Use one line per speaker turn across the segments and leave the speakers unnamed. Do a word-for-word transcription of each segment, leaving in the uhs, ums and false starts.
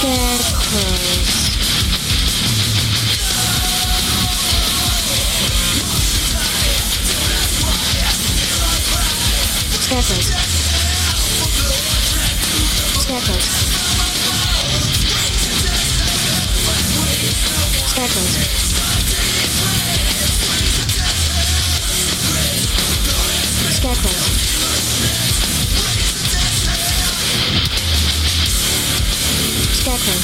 Scarecrows. Scarecrows. Scarecrows. Scarecrows. Scarecrows. Scarecrows.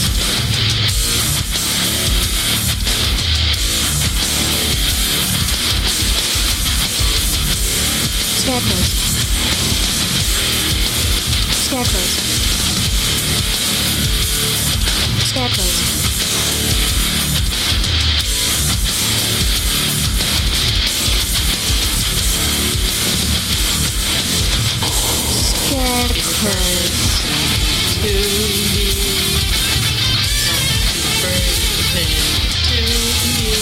Scarecrows. Scarecrows. Scarecrows. Scarecrows.
To me, happy birthday to you.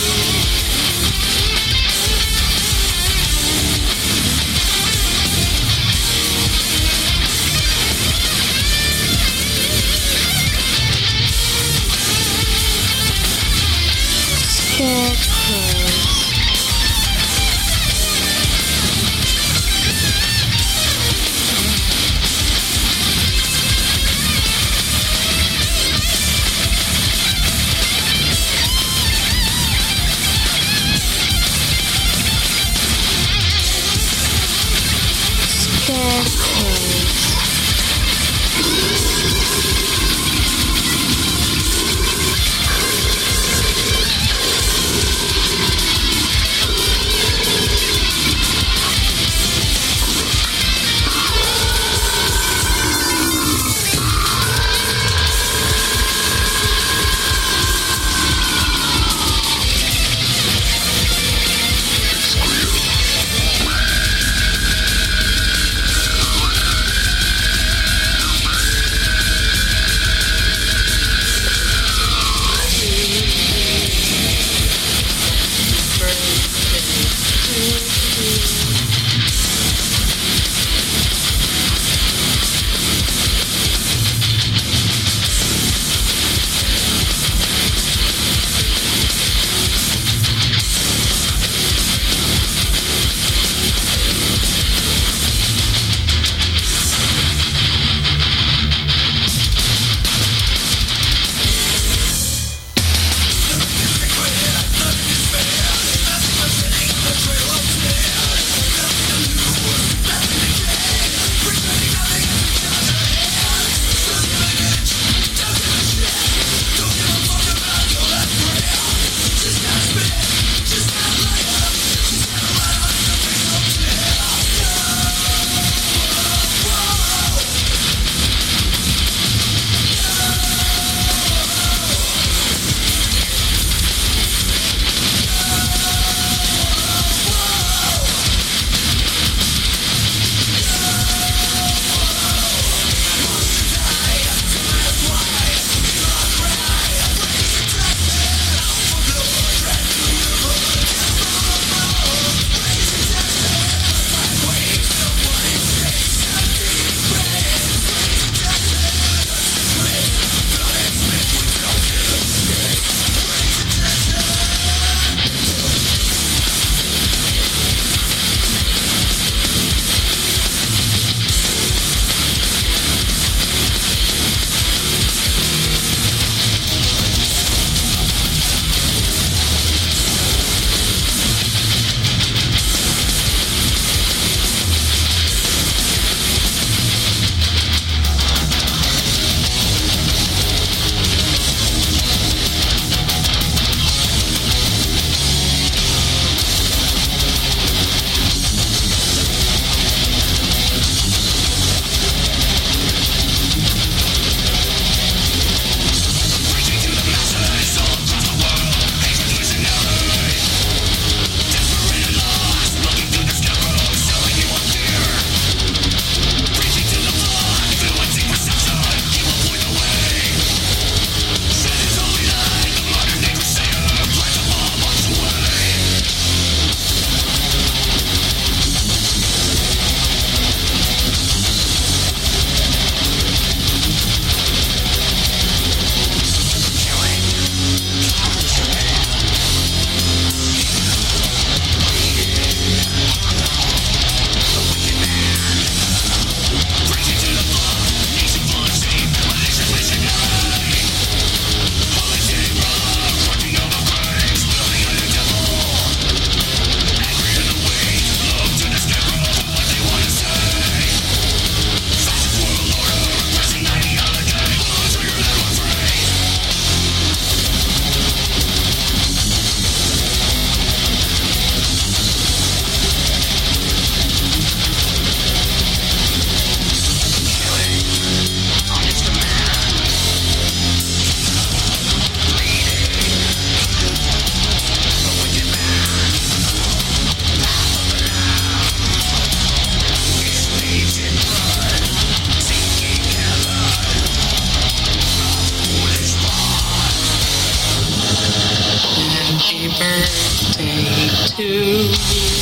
birthday to me.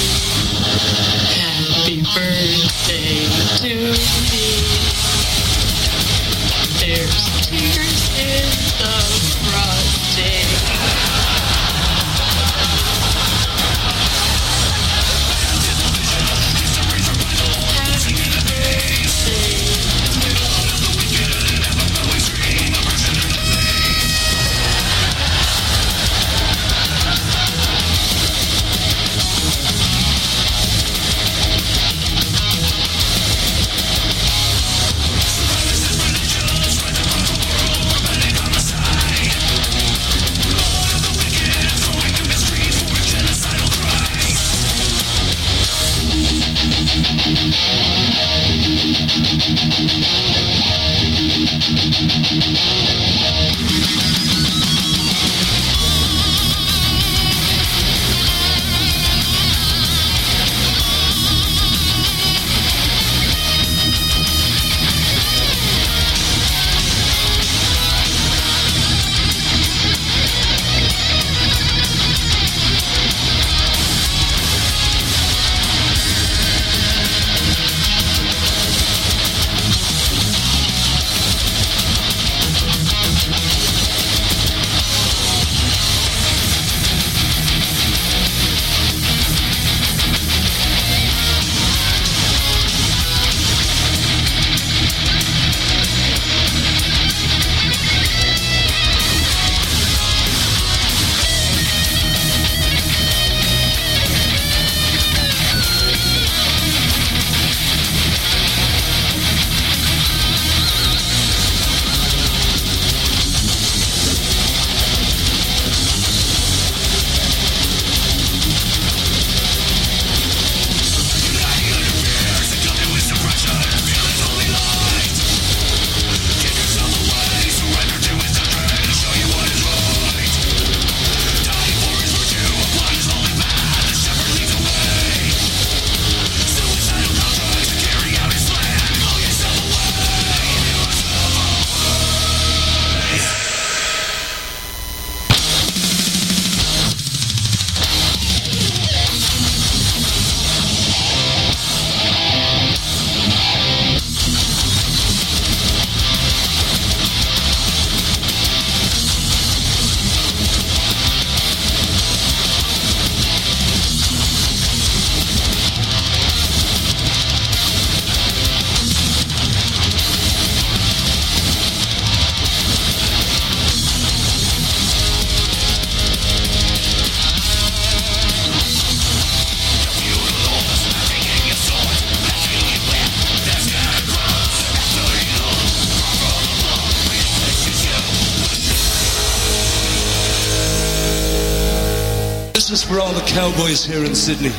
Happy birthday to me. There's tears in the frosting.
This is for all the cowboys here in Sydney.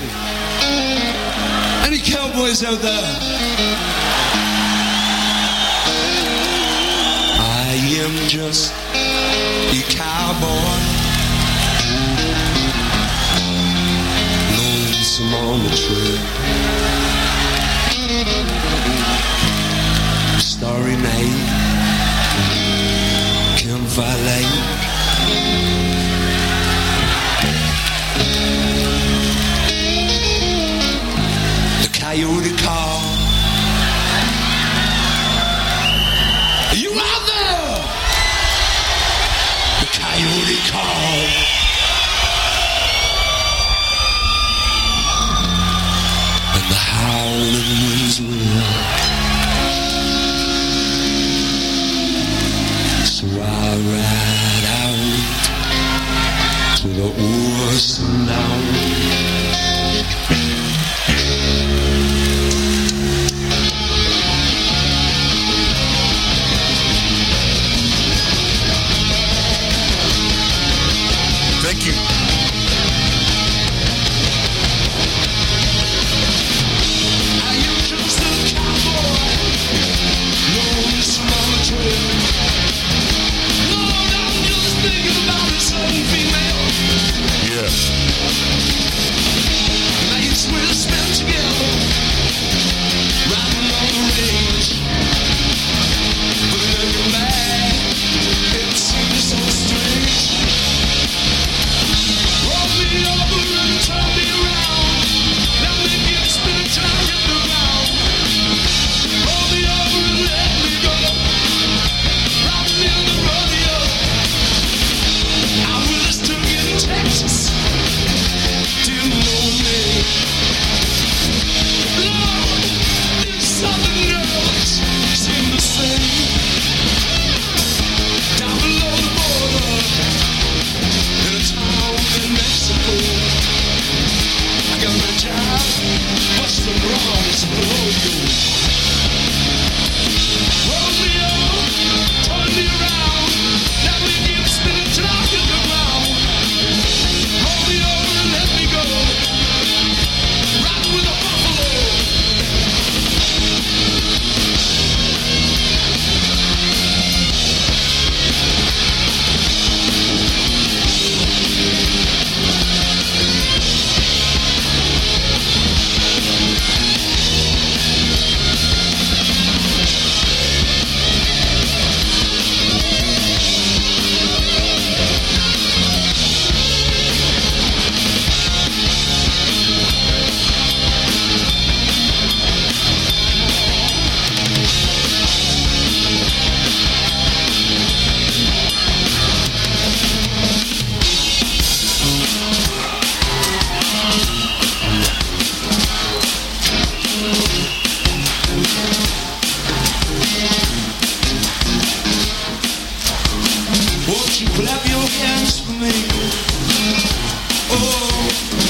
Any cowboys out there? I am just a cowboy, lonesome on the trail. Starry night, campfire light. Coyote call. Are you out there? The coyote call. And the howling winds roar. So I ride out to the ocean down.
Thank you.
I am just a cowboy, lonesome on the trail. Lord, I'm just thinking about a certain female.
Yeah.
Won't you clap your hands for me? Oh,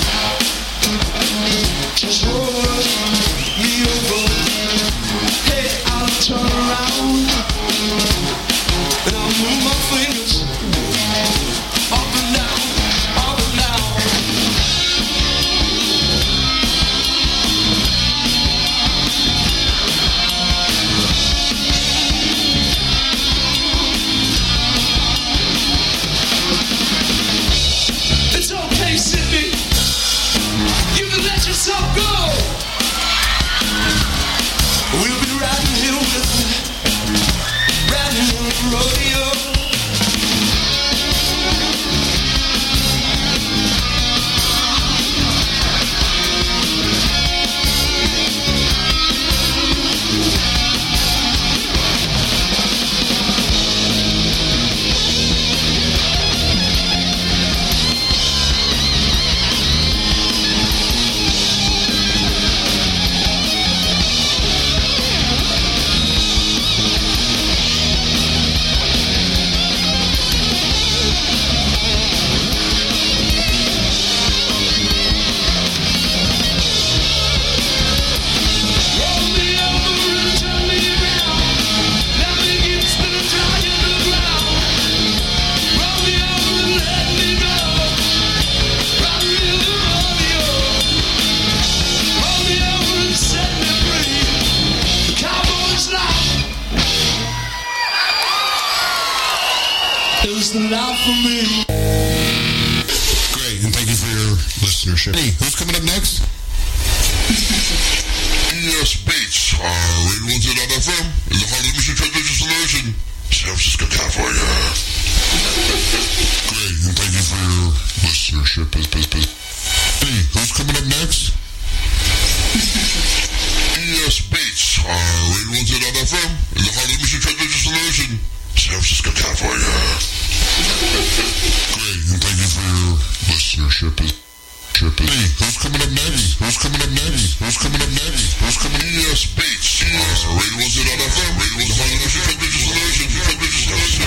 just roll me over. Hey, I'll turn around and I'll move my fingers up and down, up and down. It's okay, Sydney. You can let yourself go. We'll be riding here with me, riding on the rodeo. It's the life for me.
Great, and thank you for your listenership. Hey, who's coming up next?
E S Beats, uh, Radio one oh dot F M, in the heart of the Mission Transmission Solution, San Francisco, California.
Great, and thank you for your listenership. Hey, who's coming up next?
E S Beats, uh, Radio one oh dot F M, in the heart of the Mission Transmission Solution, San Francisco, California.
Great, and thank you for your listenership. Hey, who's coming up next? Who's coming up next? Who's coming up next? Who's coming up
E S Beats, uh, Radio one oh dot F M, Radio one oh dot F M, Transmission Solution, Transmission Solution.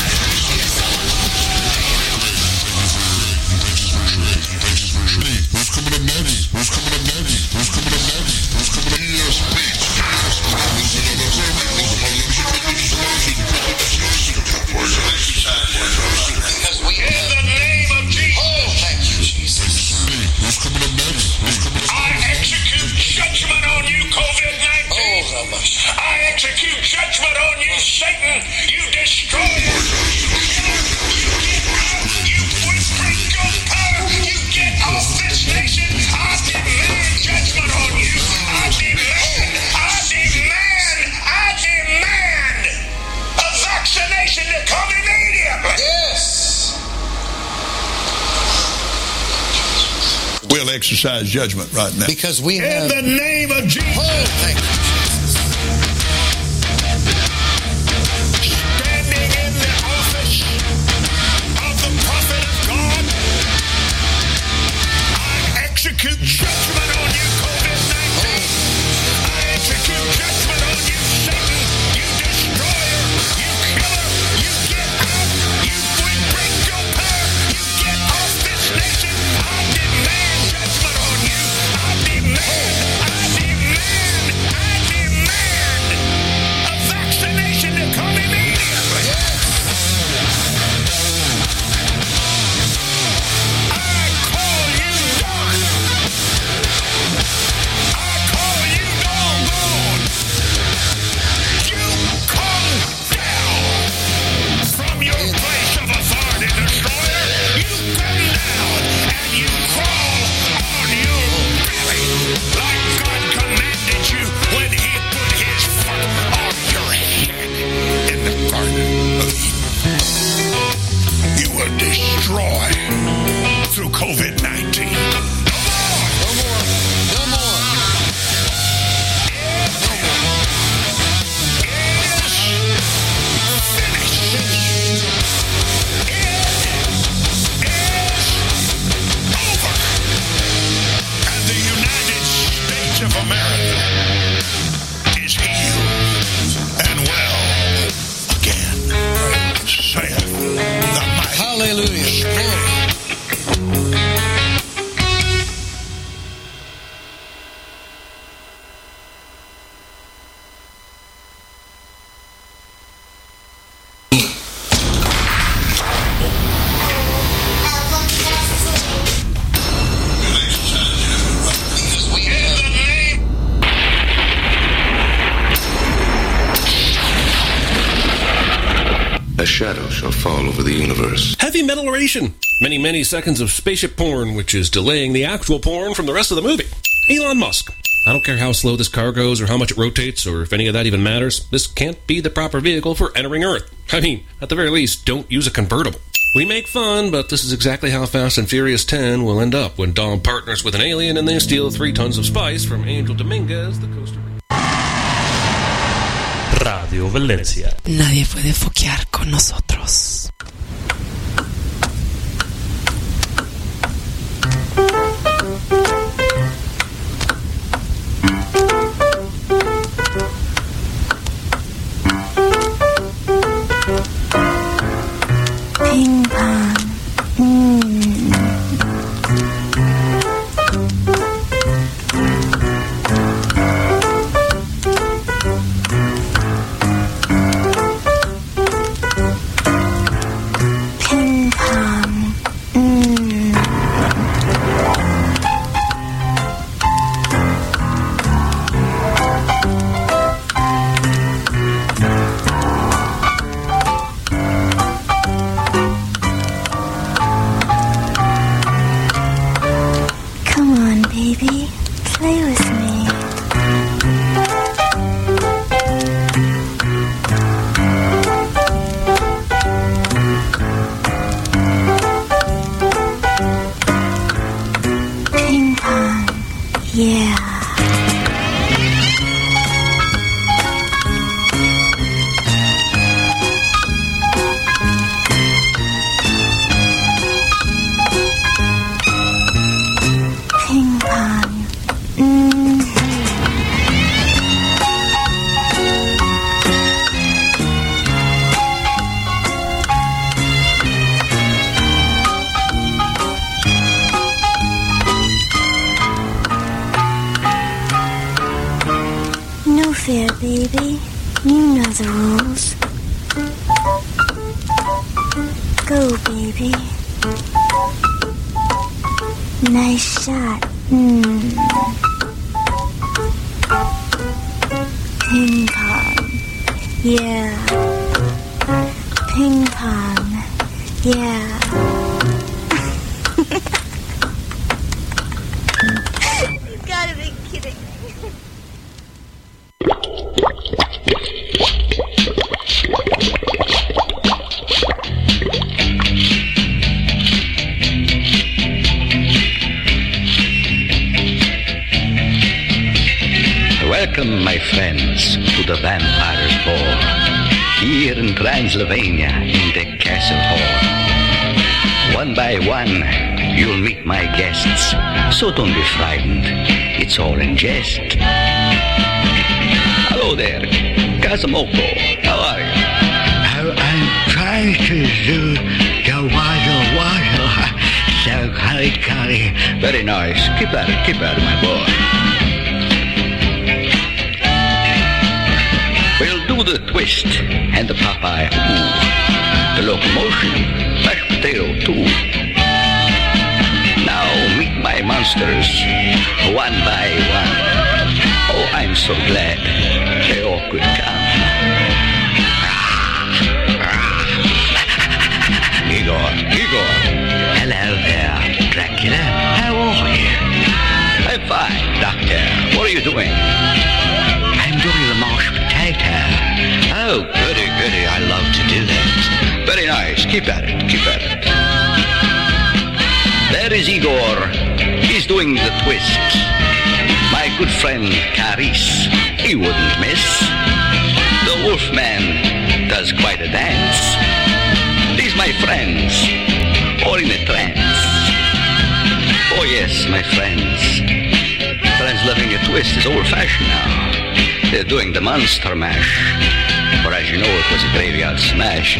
Hey, who's coming up next? Who's coming up next? Who's coming up next? Who's coming up
E S Beats, uh, Radio one oh dot F M, Radio one oh dot F M, Transmission Solution, San Francisco, California.
Because we in the name of Jesus. Oh, thank you, Jesus.
Hey, who's coming up next? Who's coming up
I execute judgment on you, covid nineteen.
Oh, how much?
I execute judgment on you, Satan. You destroyer. You get out. You would break your power. You get off this nation. I demand judgment on you. I demand. I demand. I demand a vaccination to come immediately. Yes.
We'll exercise judgment right now.
Because we
In
have...
the name of Jesus.
Oh, thank you.
Standing in the office of the prophet of God, I execute judgment on you, covid nineteen. I execute judgment on you, Satan. You destroyer. You killer. You get out. You would break your power. You get off this nation. I demand judgment on you. I demand. I demand. I demand a vaccination to come immediately. I call you done. I call you doggone. You come down from your place of authority, destroyer. You come down and you crawl on your belly like God commanded you when he put his foot on your head in the Garden of Eden. You will destroy through covid nineteen. No more!
No more. No more.
Of America is healed and well again, saith
shadow shall fall over the universe.
Heavy metaluration. Many, many seconds of spaceship porn, which is delaying the actual porn from the rest of the movie. Elon Musk. I don't care how slow this car goes or how much it rotates or if any of that even matters. This can't be the proper vehicle for entering Earth. I mean, at the very least, don't use a convertible. We make fun, but this is exactly how Fast and Furious ten will end up when Dom partners with an alien and they steal three tons of spice from Angel Dominguez, the Costa Rican.
Radio Valencia.
Nadie puede foquear con nosotros.
Ping pong. Mm. Ping pong. Mm. Come on, baby. Play with me. Ping pong. Yeah. Ping pong. Mm. No fear, baby. You know the rules. Go, baby. Nice shot. Mm. Ping pong. Yeah. Ping pong. Yeah. You gotta be kidding me.
Welcome, my friends, to the Vampire's Ball, here in Transylvania, in the castle hall. One by one, you'll meet my guests, so don't be frightened. It's all in jest. Hello there, Kazumoko. How are you?
I, I'm trying to do the waddle waddle. So curry curry.
Very nice. Keep at it, keep at it, my boy. We'll do the twist and the Popeye ooh, the locomotion, mashed potato too. Now meet my monsters, one by one. Oh, I'm so glad they all could come. Igor, Igor.
Hello there, Dracula. How are you?
I'm fine, Doctor. What are you doing?
I'm doing the mashed potato.
Oh, goody, goody. I love to do that. Very nice. Keep at it. Keep at it. There is Igor. He's doing the twist. My good friend, Caris. He wouldn't miss. The Wolfman does quite a dance. These my friends, all in a trance. Oh, yes, my friends. Transylvania twist is old-fashioned now. They're doing the monster mash. For as you know, it was a graveyard smash.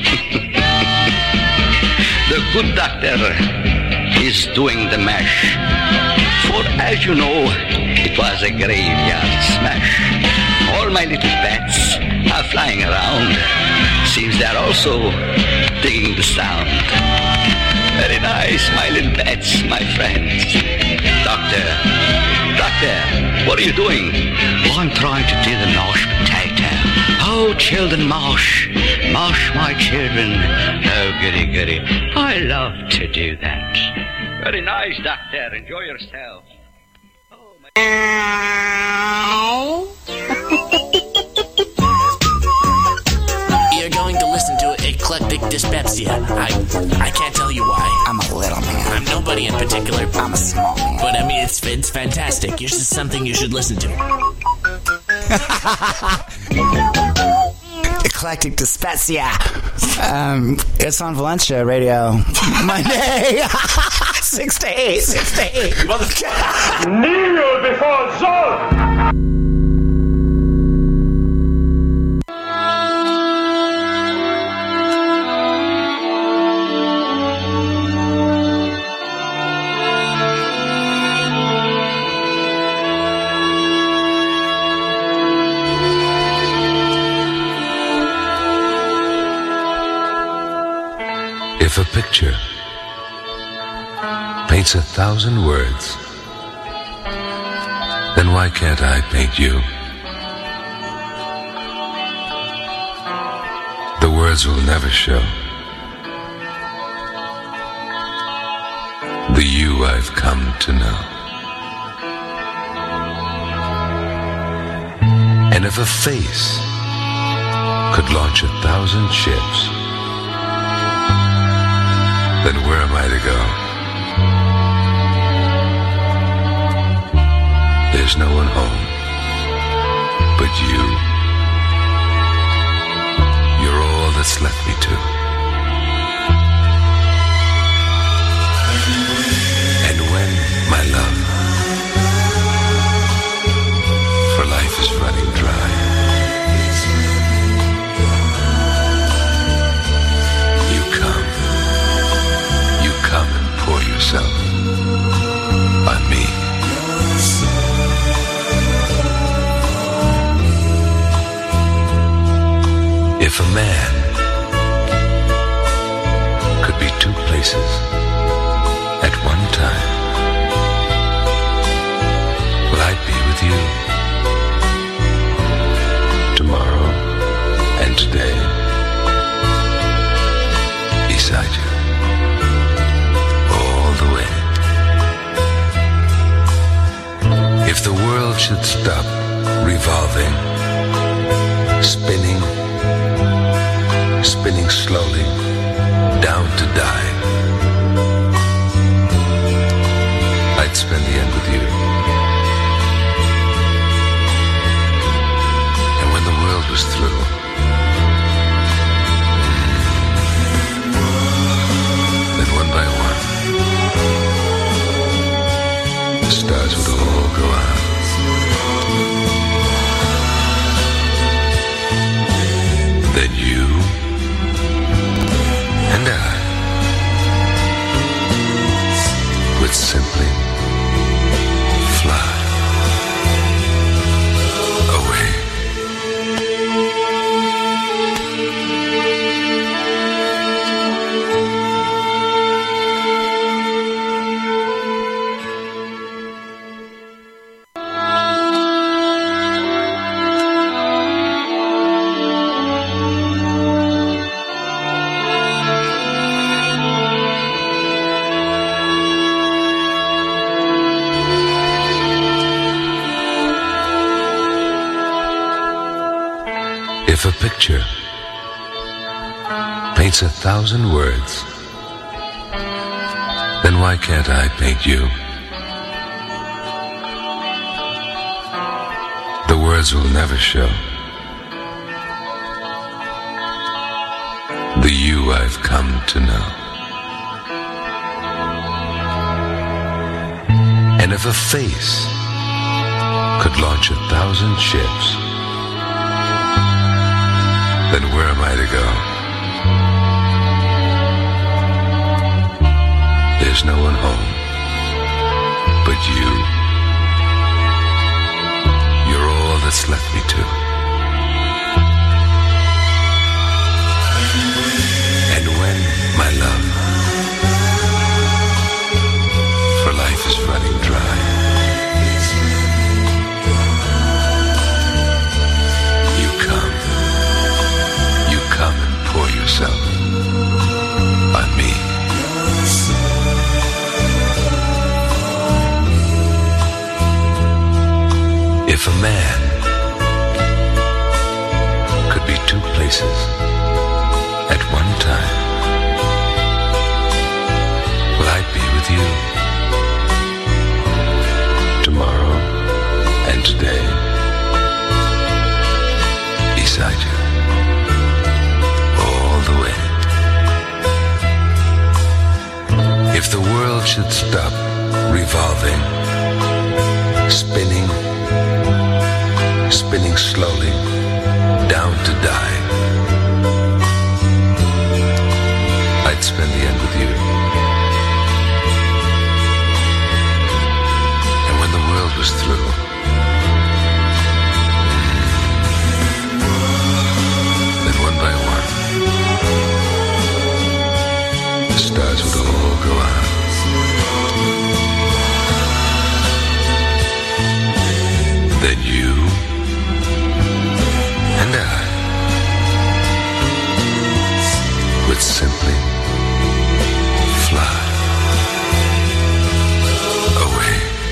The good doctor is doing the mash. For as you know, it was a graveyard smash. All my little pets are flying around. Seems they're also digging the sound. Very nice, my little pets, my friends. Doctor, doctor, what are you doing?
Well, I'm trying to do the mashed potato. Oh, children, mash, Mosh my children. Oh, goody, goody. I love to do that. Very nice, Doctor. Enjoy yourself.
You're going to listen to Eclectic Dyspepsia. I I can't tell you why.
I'm a little man.
I'm nobody in particular.
I'm a small man.
But I mean, it's it's fantastic. It's just something you should listen to.
Eclectic Dyspepsia. Um, it's on Valencia Radio. Monday. Six to eight. Six to eight.
Kneel before Zod!
If a picture paints a thousand words, then why can't I paint you? The words will never show the you I've come to know. And if a face could launch a thousand ships, then where am I to go? There's no one home but you. You're all that's left me to. And when, my love, for life is running dry, you come. Come and pour yourself on me. If a man could be two places at one time, well, I'd be with you tomorrow and today, beside you. If the world should stop revolving, spinning, spinning slowly, down to die, I'd spend the end with you. And when the world was through, then one by one, the stars would all go out. Then you and I would simply fly away. If a picture paints a thousand words, then why can't I paint you? The words will never show the you I've come to know. And if a face could launch a thousand ships, then where am I to go? There's no one home but you. You're all that's left me to. And when, my love, for life is running dry, you come. You come and should stop revolving, spinning, spinning slowly, down to die. I'd spend the end with you. And when the world was through, then one by one, the stars would all go out. Then you and I would simply fly away.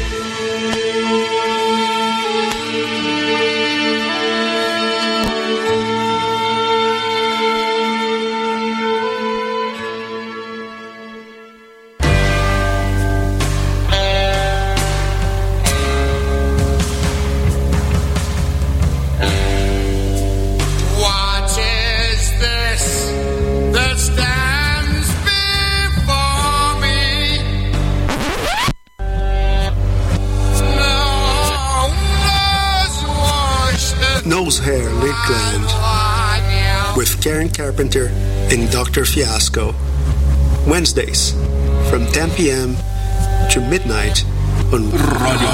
What is this that stands before me?
Nose Hair Lip Gland with Karen Carpenter and Doctor Fiasco. Wednesdays from ten p.m. to midnight on Radio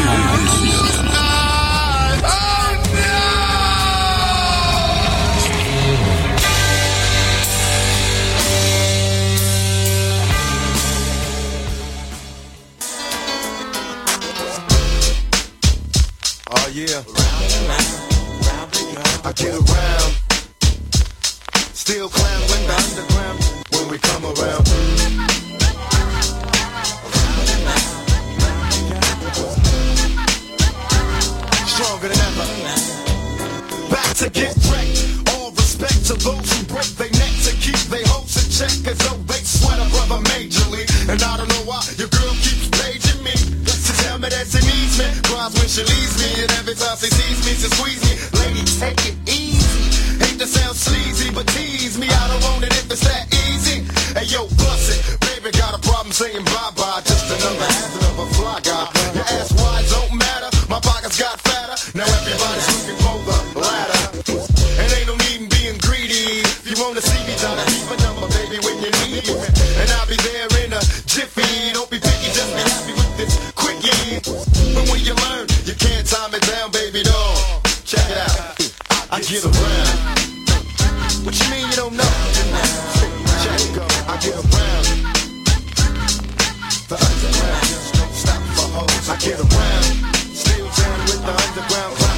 Oh yeah. I get around. Still clown when the underground when we come around. Stronger than ever. Back to get wrecked. All respect to those who break their neck to keep their hopes in check as though they sweat a brother majorly. And I don't know why your girl keeps paging me. To tell me that she needs me. Cries when she leaves me. And every time she sees me, she squeeze me. Lady, take it easy. Hate to sound sleazy, but tease me. I don't want it if it's that easy. Hey yo, bust it. Baby got a problem saying bye-bye. Just another hazard of a fly guy. Your ass wide don't matter. My pockets got fatter. Now everybody's looking for the ladder. And ain't no need in being greedy. If you wanna see me, try to keep a number, baby, when you need me. And I'll be there in a jiffy. Don't be picky, just be happy with this quickie. But when you learn, you can't time it down, baby doll. Check it out. I get around. What you mean you don't know? Check it go. I get around. The underground just don't stop for hoes. I get around. Still down with the underground clown.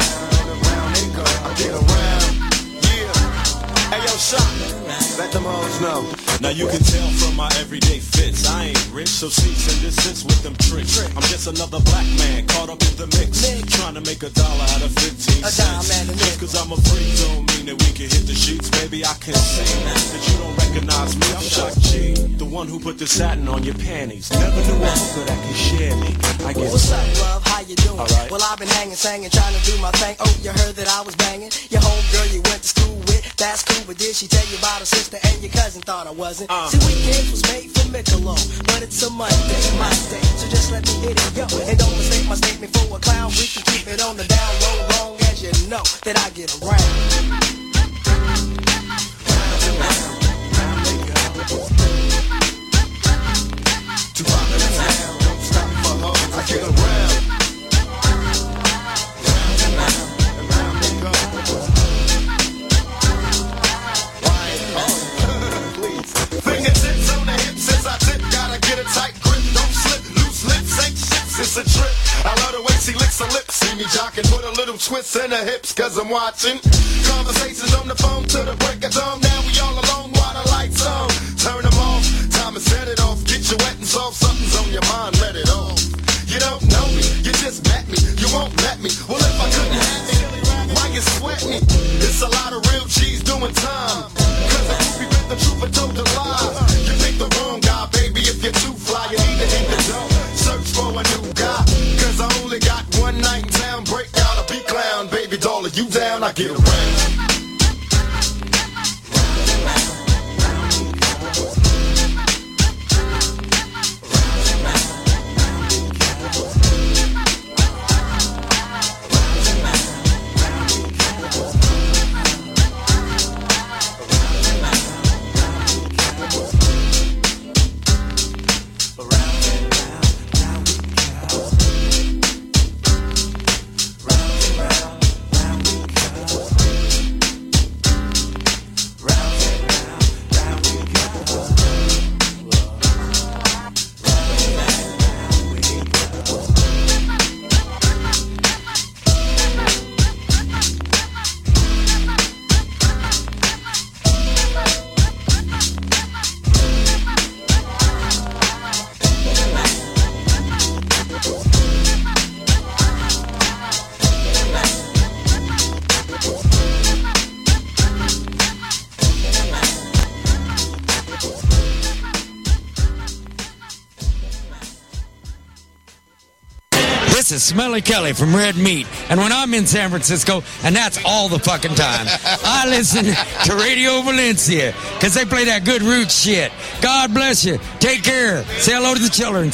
I get around. Yeah. Hey yo, shot. Let them hoes know.
Now you can tell from my everyday fits, I ain't rich, so cease and desist with them tricks. I'm just another black man caught up in the mix, trying to make a dollar out of fifteen cents. Just cause I'm a freak don't mean that we can hit the sheets. Baby, I can see that you don't recognize me. I'm Shock G, the one who put the satin on your panties. Never knew a hooker that could share me. I guess.
What's up, love? How you doing?
Right.
Well, I've been hanging, singing, trying to do my thing. Oh, you heard that I was banging? Your homegirl you went to school with, that's cool, but did she tell you about her sister and your cousin? Thought I wasn't. Uh. See, weekends was made for Michelob, but it's a Monday, my day, so just let me hit it, yo. And don't mistake my statement for a clown. We can keep it on the down low, long as you know that I get around.
To rock it down, don't stop for hoes. I get around. Fingertips on the hips as I tip, gotta get a tight grip, don't slip, loose lips ain't ships, it's a trip. I love the way she licks her lips, see me jocking, put a little twist in her hips, cause I'm watching. Conversations on the phone to the break of dawn, now we all alone while the lights on. Turn them off, time to set it off, get you wet and soft, something's on your mind, let it off. You don't know me, you just met me, you won't let me. Well, if I couldn't have me, why you sweat me? It's a lot of real G's doing time. Cause the groupie bit the truth and told the lie. You picked the wrong guy, baby, if you're too fly, you need to hit the door. Search for a new guy. Cause I only got one night in town, break out a beat clown. Baby doll, are you down? I get around.
This is Smelly Kelly from Red Meat. And when I'm in San Francisco, and that's all the fucking time, I listen to Radio Valencia because they play that good root shit. God bless you. Take care. Say hello to the children.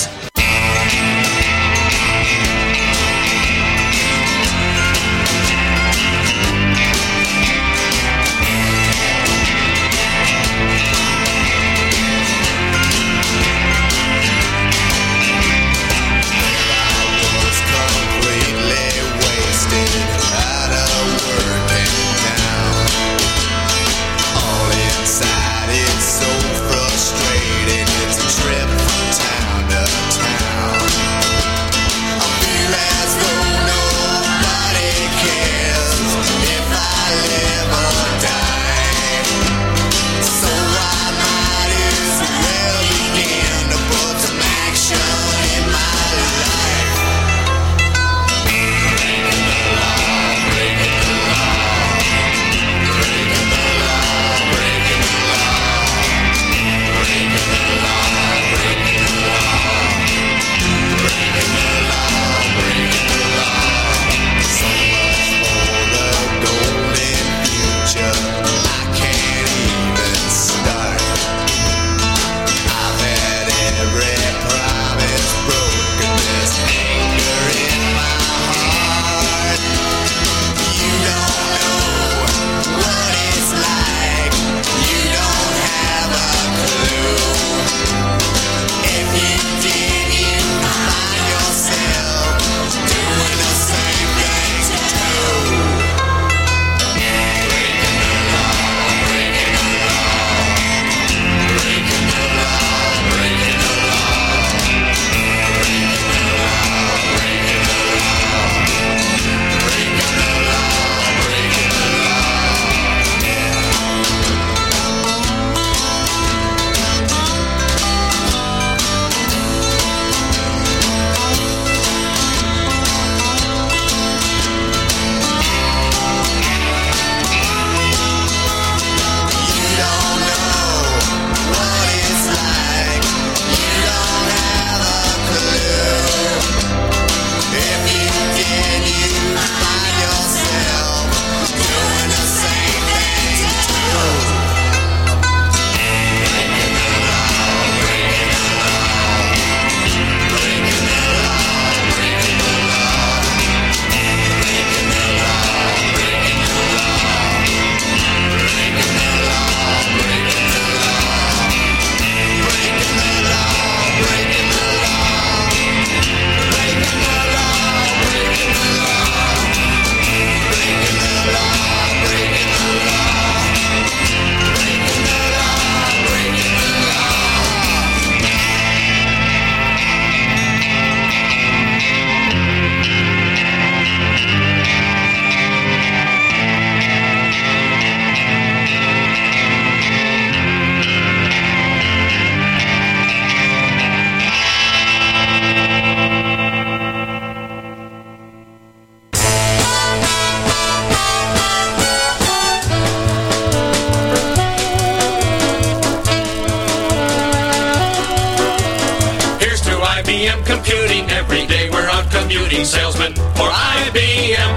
Computing every day, we're out commuting salesmen for I B M.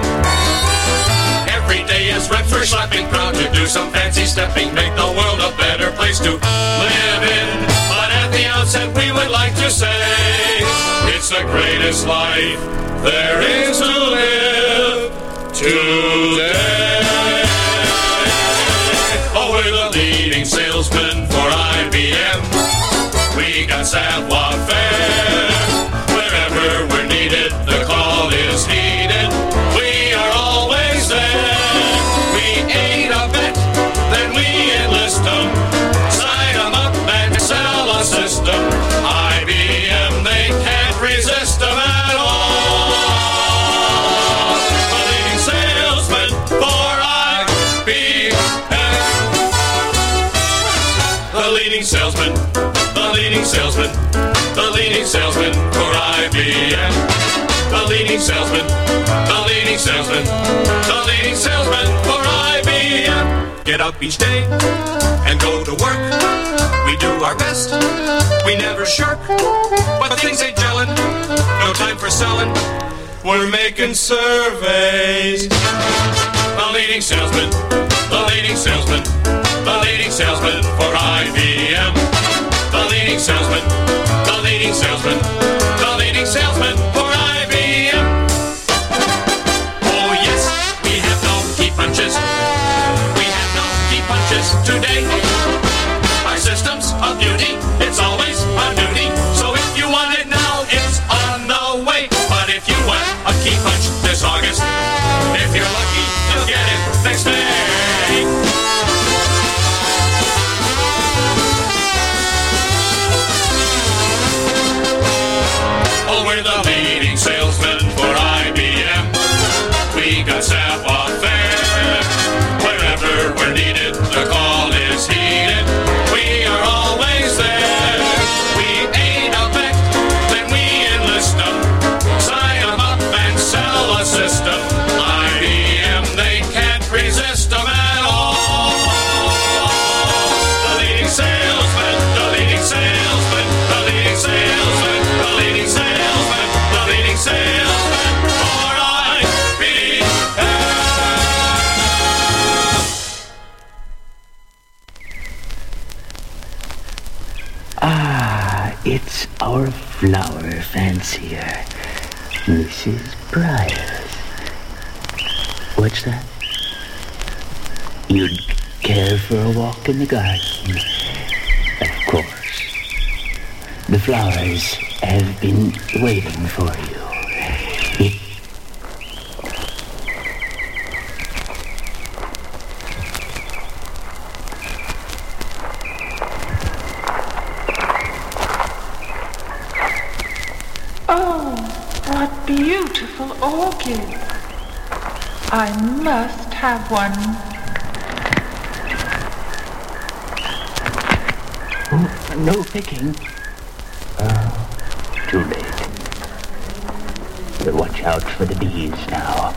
Every day as reps we're slapping, proud to do some fancy stepping, make the world a better place to live in. But at the outset we would like to say, it's the greatest life there is to live today. Oh, we're the leading salesmen for I B M. We got savoir-faire. Wherever we're needed, the call is needed. We are always there. We ain't a vet, then we enlist them. Sign them up and sell a system. I B M, they can't resist them at all. The leading salesman for I B M. The leading salesman. The leading salesman, the leading salesman for I B M. The leading salesman, the leading salesman, the leading salesman for I B M. Get up each day and go to work. We do our best, we never shirk. But things ain't gelling, no time for selling. we're making surveys. The leading salesman, the leading salesman, the leading salesman for I B M. The leading salesman, the leading salesman, the leading salesman for I B M. Oh yes, we have no key punches. We have no key punches today. Our system's a beauty, it's always on duty. So if you want it now, it's on the way. But if you want a key punch this August, if you're lucky, you'll get it next May. Oh, we're the leading salesmen for I B M. We got savoir-faire. Wherever we're needed, the call is heeded. We are always there. We ain't a vet, then we enlist them. Sign them up and sell a system. I B M, they can't resist them at all. The leading salesman, the leading salesman, the leading salesman, the leading salesman, the leading salesman for I B M.
Ah, it's our flower fancier, Missus Briars. What's that? You'd care for a walk in the garden? Of course. The flowers have been waiting for you. It
Oh, what beautiful orchids. I must have one.
Oh, no picking. Oh, too late. But watch out for the bees now.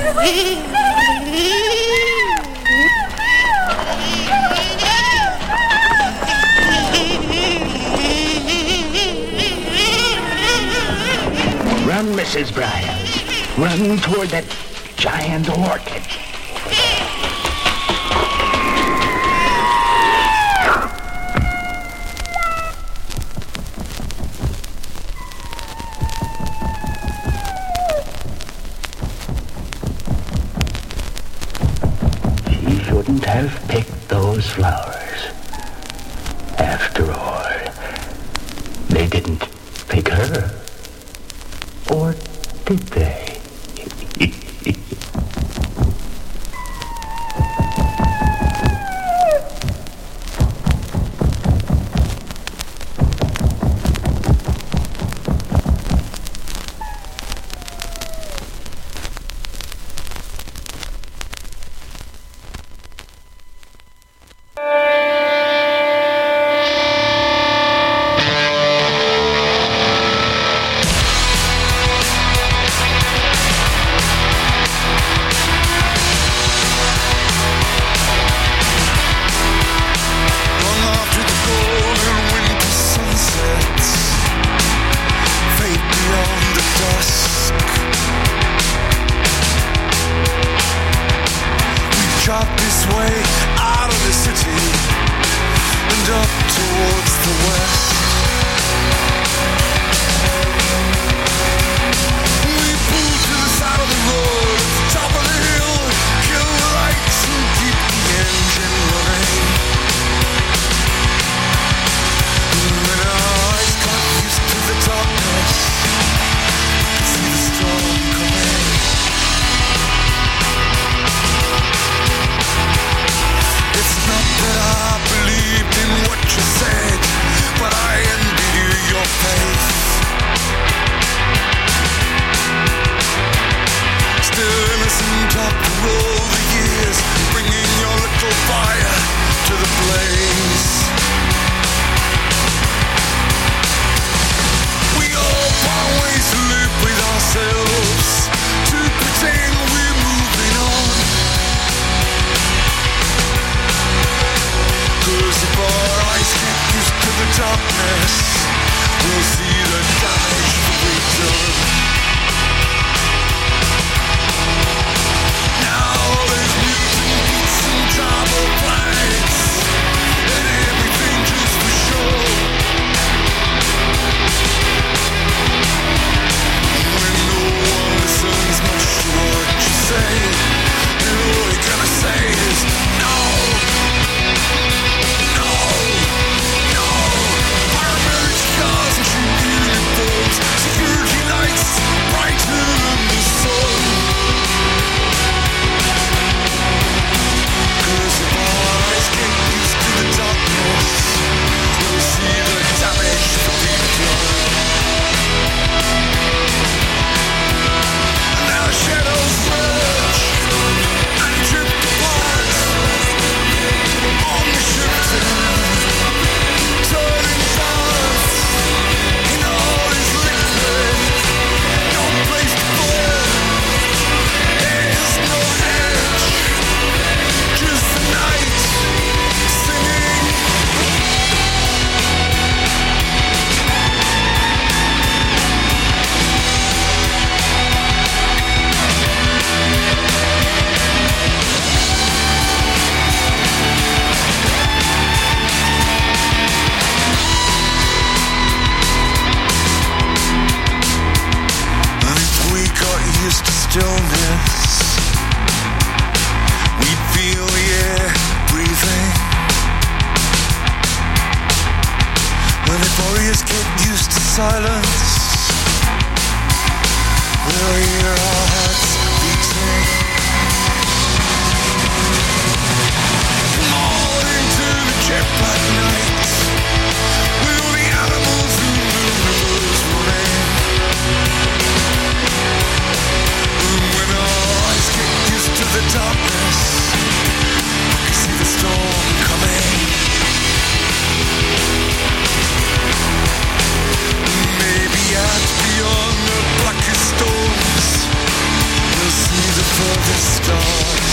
Run, Missus Briars. Run toward that giant orchid. She shouldn't have picked those flowers. After all, they didn't pick her. Or did they?
if warriors get used to silence, we'll hear our hearts beating. Come on into the jet black night, will the animals in the rivers running. And when our eyes get used to the darkness, we can see the storm coming. Maybe out beyond the blackest storms, we'll see the furthest stars.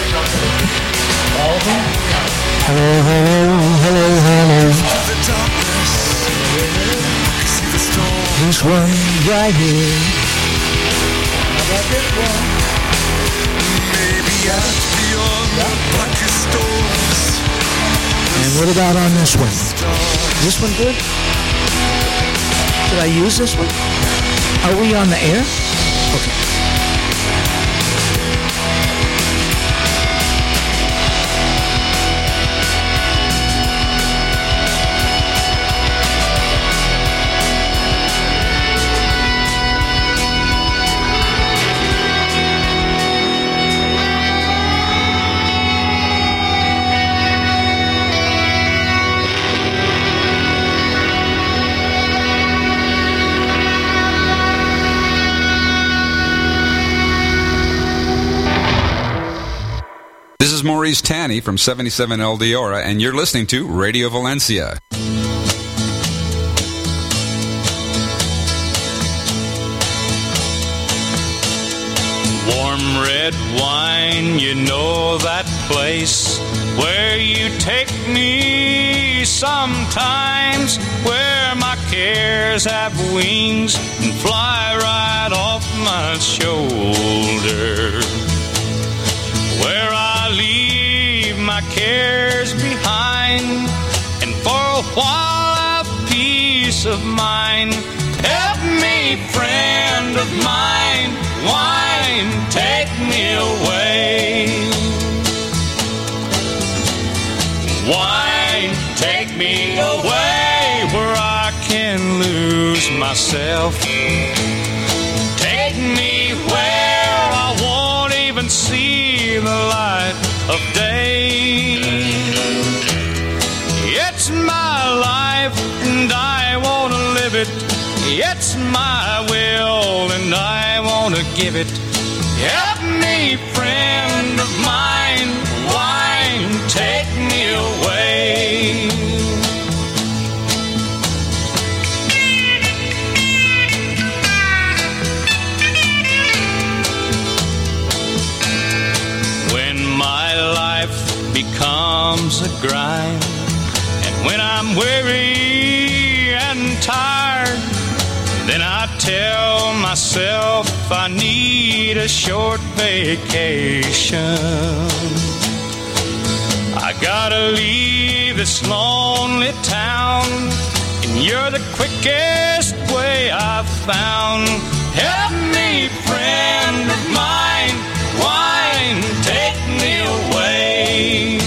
Hello, hello, hello, hello.
this one right here? How about this one?
Maybe at beyond the blackest storms.
And what about on this one? Is this one good? Should I use this one? Are we on the air? Okay.
This is Maurice Tanny from seventy-seven El Diora, and you're listening to Radio Valencia.
Warm red wine, you know that place where you take me sometimes, where my cares have wings and fly right off my shoulder, where I leave my cares behind, and for a while have peace of mind. Help me, friend of mine, wine, take me away. Wine, take me away where I can lose myself. Take me where I won't even see the light of day. It's my life and I want to live it. It's my will and I want to give it. Help me, friend of mine, wine, take me away. When my life becomes a grind, and when I'm weary and tired, then I tell myself I need a short vacation. I gotta leave this lonely town, and you're the quickest way I've found. Help me, friend of mine, wine, take me away.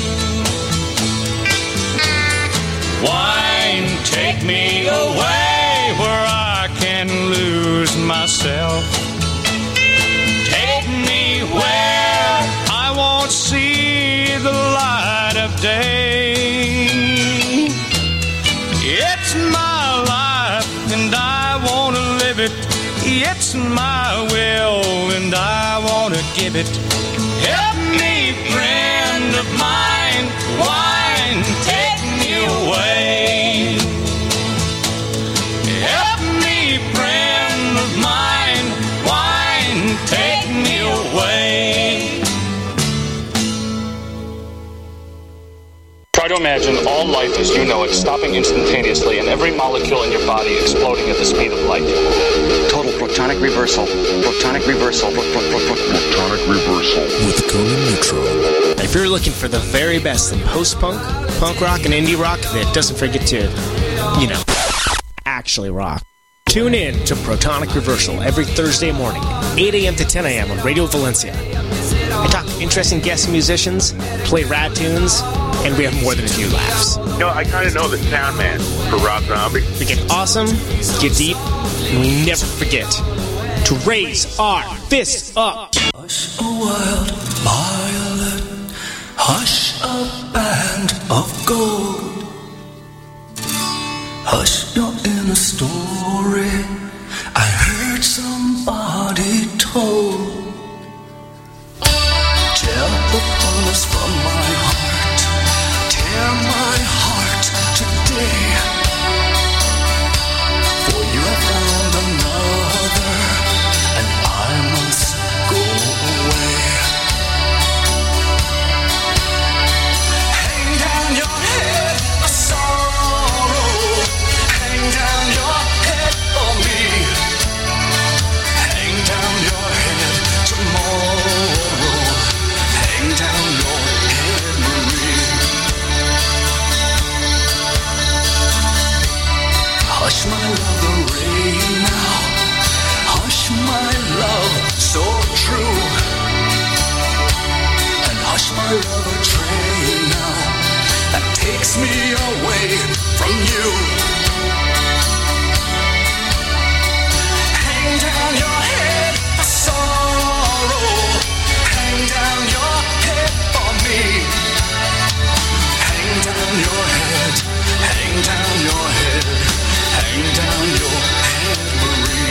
Wine, take me away where I can lose myself. Take me where I won't see the light of day. It's my life and I want to live it. It's my will and I want to give it. Help me, friend of mine, wine, take me away. Help me, friend of mine, wine, take me away.
Try to imagine all life as you know it stopping instantaneously and every molecule in your body exploding at the speed of light.
Total protonic reversal. Protonic reversal. Pro- pro- pro- pro- protonic reversal.
With Conan Neutron. If you're looking for the very best in post-punk, punk rock, and indie rock that doesn't forget to, you know, actually rock, tune in to Protonic Reversal every Thursday morning, eight a.m. to ten a.m. on Radio Valencia. I talk to interesting guest musicians, play rad tunes, and we have more than a few laughs.
You know, I kind of know the sound man for Rob Zombie.
We get awesome, get deep, and we never forget to raise our fists up.
Hush, a wild violet, hush, a band of gold. Hush, you're in a story I heard somebody told. Tear the promise from my heart, tear my heart today. For you have found another, and I must go away. Hang down your head, a sorrow. Hang down your head for me. my love, the rain now. Hush my love, so true. And hush my love, a train now that takes me away from you. Hang down your head for sorrow. Hang down your head for me. Hang down your head, hang down your head, hang down your head, Marie.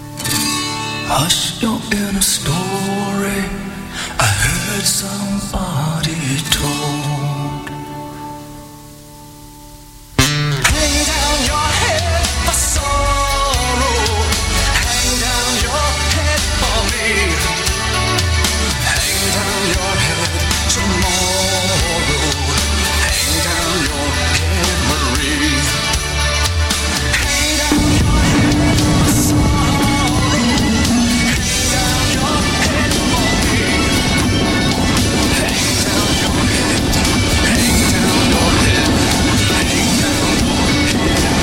Hush your inner story. I heard somebody